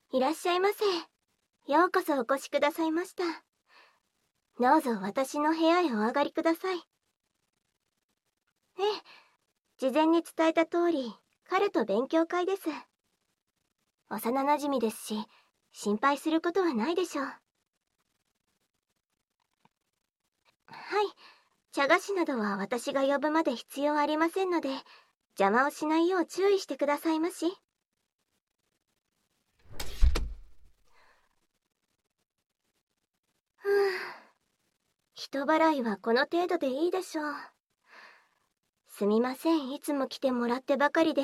いらっしゃいませ。ようこそお越しくださいました。どうぞ私の部屋へお上がりください。ええ、事前に伝えた通り、彼と勉強会です。幼なじみですし、心配することはないでしょう。はい、茶菓子などは私が呼ぶまで必要ありませんので、邪魔をしないよう注意してくださいまし。人払いはこの程度でいいでしょう。すみません、いつも来てもらってばかりで。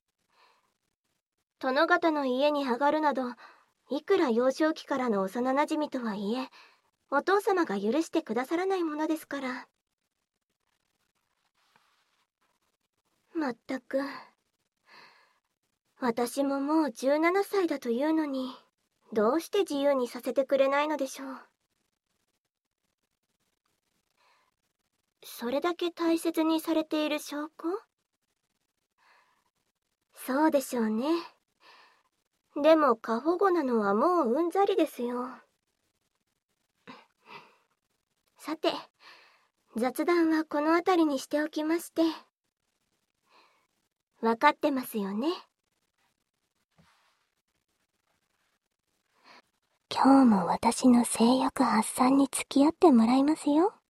殿方の家に上がるなど、いくら幼少期からの幼なじみとはいえ、お父様が許してくださらないものですから。まったく。私ももう17歳だというのに、どうして自由にさせてくれないのでしょう。それだけ大切にされている証拠？そうでしょうね。でも過保護なのはもううんざりですよ。さて、雑談はこの辺りにしておきまして。わかってますよね。今日も私の性欲発散に付き合ってもらいますよ。